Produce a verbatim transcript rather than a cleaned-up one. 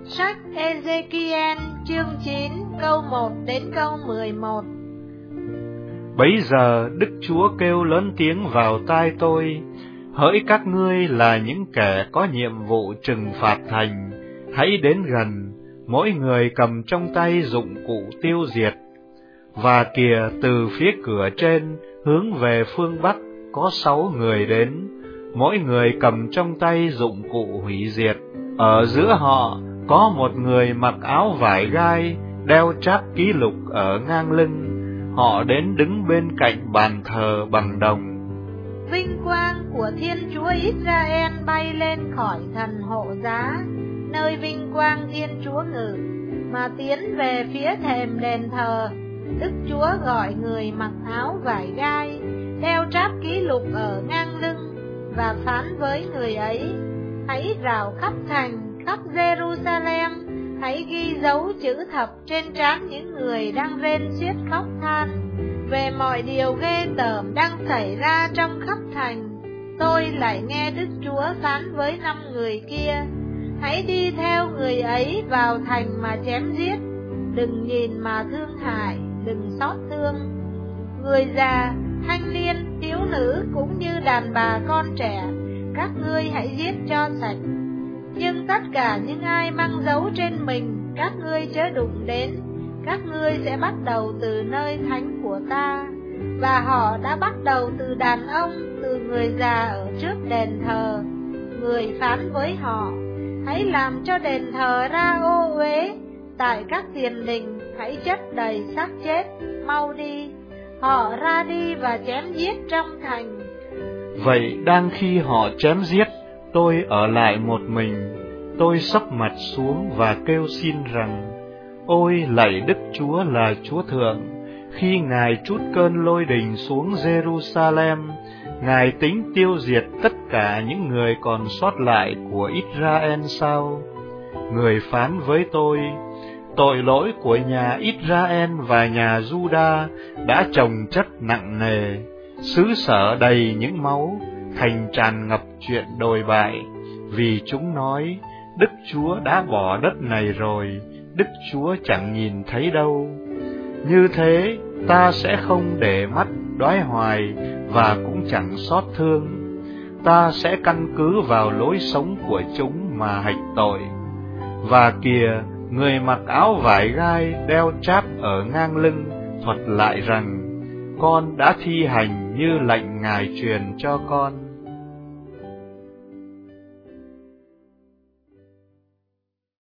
Sách Ê-dê-ki-en chương chín câu một đến câu mười một. Bấy giờ Đức Chúa kêu lớn tiếng vào tai tôi: hỡi các ngươi là những kẻ có nhiệm vụ trừng phạt thành, hãy đến gần, mỗi người cầm trong tay dụng cụ tiêu diệt. Và kìa, từ phía cửa trên hướng về phương Bắc có sáu người đến, mỗi người cầm trong tay dụng cụ hủy diệt. Ở giữa họ có một người mặc áo vải gai, đeo tráp ký lục ở ngang lưng. Họ đến đứng bên cạnh bàn thờ bằng đồng. Vinh quang của Thiên Chúa Israel bay lên khỏi thần hộ giá, nơi vinh quang Thiên Chúa ngự, mà tiến về phía thềm đền thờ. Đức Chúa gọi người mặc áo vải gai, đeo tráp ký lục ở ngang lưng, và phán với người ấy: hãy rào khắp thành, khắp Jerusalem, hãy ghi dấu chữ thập trên trán những người đang rên xiết khóc than về mọi điều ghê tởm đang xảy ra trong khắp thành. Tôi lại nghe Đức Chúa phán với năm người kia: hãy đi theo người ấy vào thành mà chém giết, đừng nhìn mà thương hại, đừng xót thương. Người già, thanh niên, thiếu nữ cũng như đàn bà con trẻ, các ngươi hãy giết cho sạch. Nhưng tất cả những ai mang dấu trên mình, các ngươi chớ đụng đến. Các ngươi sẽ bắt đầu từ nơi thánh của ta. Và họ đã bắt đầu từ đàn ông, từ người già ở trước đền thờ. Người phán với họ: hãy làm cho đền thờ ra ô uế, tại các tiền đình hãy chất đầy xác chết, mau đi. Họ ra đi và chém giết trong thành. Vậy đang khi họ chém giết, tôi ở lại một mình. Tôi sấp mặt xuống và kêu xin rằng: ôi lạy Đức Chúa là Chúa Thượng, khi Ngài trút cơn lôi đình xuống Jerusalem, Ngài tính tiêu diệt tất cả những người còn sót lại của Israel sao? Người phán với tôi: tội lỗi của nhà Israel và nhà Juda đã chồng chất nặng nề, xứ sở đầy những máu, thành tràn ngập chuyện đồi bại, vì chúng nói: Đức Chúa đã bỏ đất này rồi, Đức Chúa chẳng nhìn thấy đâu. Như thế, ta sẽ không để mắt đoái hoài và cũng chẳng xót thương. Ta sẽ căn cứ vào lối sống của chúng mà hành tội. Và kìa, người mặc áo vải gai đeo tráp ở ngang lưng thuật lại rằng: con đã thi hành như lệnh Ngài truyền cho con.